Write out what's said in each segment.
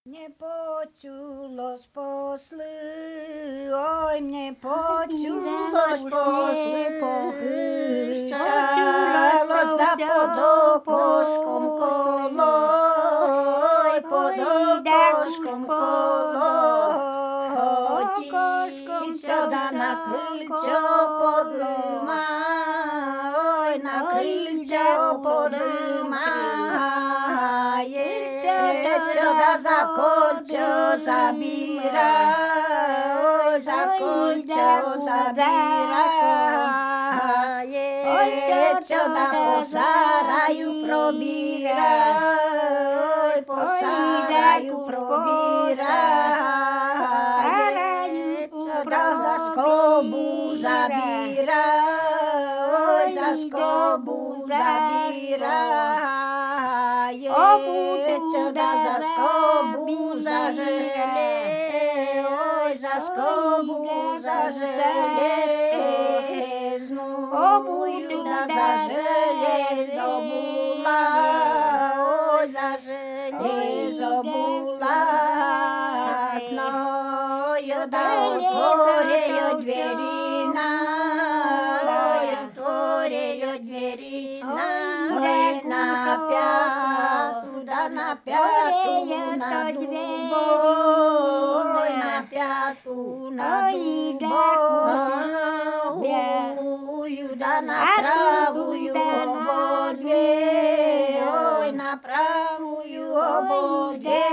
Mnie pociulos posly, oj mnie pociulos posly, pochyšalos da pod okoškom kolo, oj pod okoškom kolo, čo da na krylčo podlma, oj na krylčo podlma, čo da za kolčo zabíra, oj za kolčo zabíra, čo da po saraju probíra, oj po saraju probíra, čo da za skobu zabíra, oj za skobu zabíra, čo da za skobu zažele, oj za skobu zaželeznu, čo da za železo bula, oj za železo bulatno, jo da otvorejo dverina, oj otvorejo dverina, oj na pjatu, da na pjatu na dubo, oj na pjatu na dubo, da napravuju obodve, oj napravuju obodve,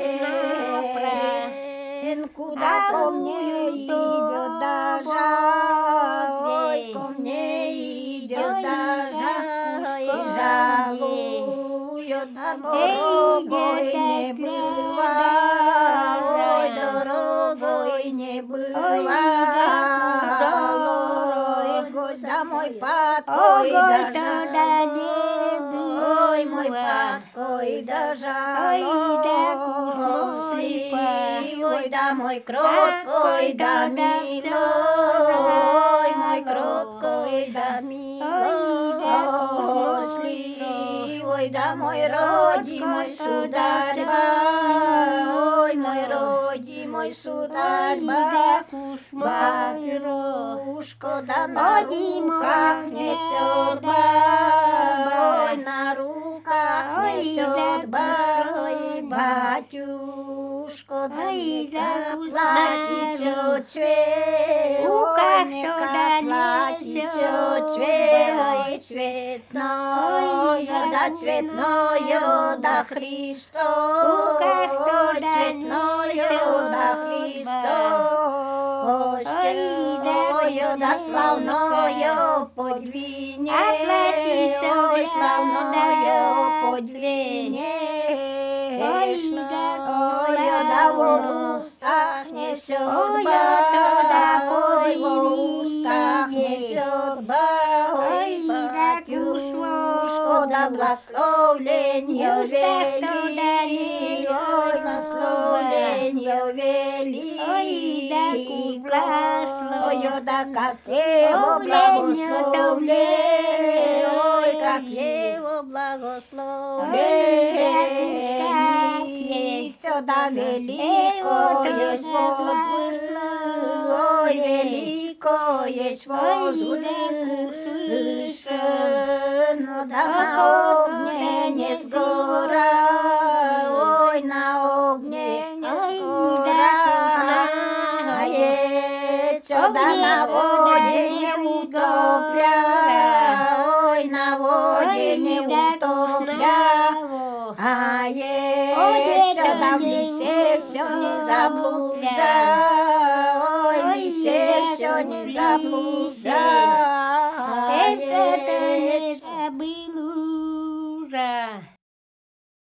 kuda ko mne iđo daža, oj ko mne iđo daža, žaluju da dorogoj ne byva, oj dorogoj ne byva, moj pokoj da oj moj pokoj da žalosli, oj da moj krotkoj da milo, oj moj krotkoj da milosli, oj da moj rodi moj sudarba, oj moj rodi moj sudarba, Батюшко, да на руках несет бабой, на руках несет бабой, батюшко, да не как платье цвет, ой, не как платье цветное, да цветное, да Христос, цветное, да Христос. Ой, да славною подвине, ой, славною подвине, ой, да в устах несет ба, ой, в устах несет ба, ой, батюшко, да благословенье вели, ой, благословенье вели, ой, да как его благословление, ой, как его благословление, да великое ой, великое возвышено, да на огне не сгора, ой, на огне не сгора. Да на воде не утопля, ой, на воде не утопля, что да в лесе все не заблудя, ой, в лесе все не заблудя, Это не забыл